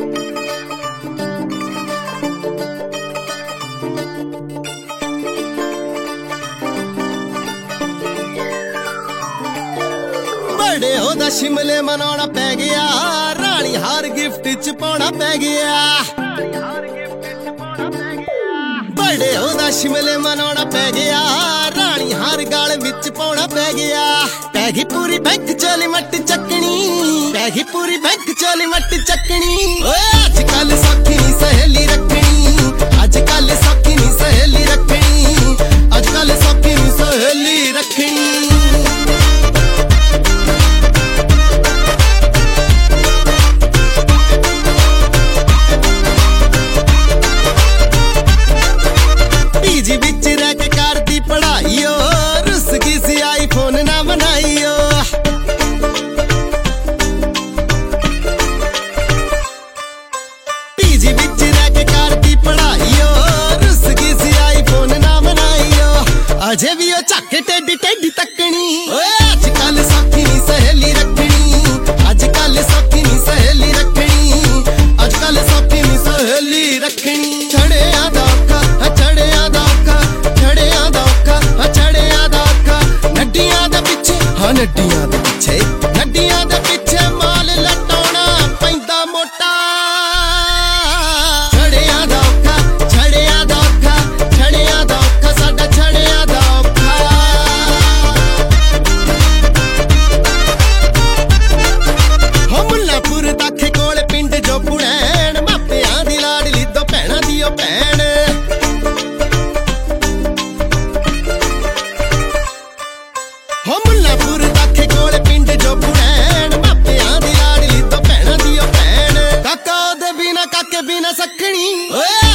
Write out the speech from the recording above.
बड़े होदा शिमले मनाउणा पै गया, रानी हार गिफ्ट च पाउणा पै गया। बड़े होदा शिमले मनाउणा पै गया, रानी हार गाल विच पाउणा पै गया। पै गई पूरी बैंक चोली मट चकनी, पै गई पूरी बैंक चोली मट चकनी। ओए अजकल सौखी नी सहेली रखनी, अजकल सौखी नी सहेली रखनी, अजकल सौखी नी सहेली रखनी। पीजी विच रह के करदी पढ़ाईओ, रुस गई सी आईफोन ना बनाईओ। पीजी विच रह के करदी पढ़ाईओ, रुस गई सी आईफोन ना बनाईओ। अजे भी ओ झक टेडी टेडी तकनी। ओए अजकल सौखी नी सहेली रखनी, अजकल सौखी नी सहेली रखनी, अजकल सौखी नी सहेली रखनी। छड़िया दा औखा, छड़िया दा औखा, छड़िया दा औखा, छड़िया दा औखा। नड्डियां दे पिछे, हाँ नड्डियां दे पिछे, नड्डियां दे पिछे माल लटाउणा पैंदा मोटा। छड़िया दा औखा, छड़िया दा औखा, छड़िया दा औखा, साडा छड़िया दा औखा। हो मुल्लापुर दाखे कोल पिंड जो पुणैन, मापियां दी लाडली दो भैणां दी ओ भैण। हो मुल्लापुर दाखे कोल पिंड जो पुणैन, मापियां दी लाडली दो भैणां दी ओ भैण। काका ओदे बिना काके बिना सखणी। ओए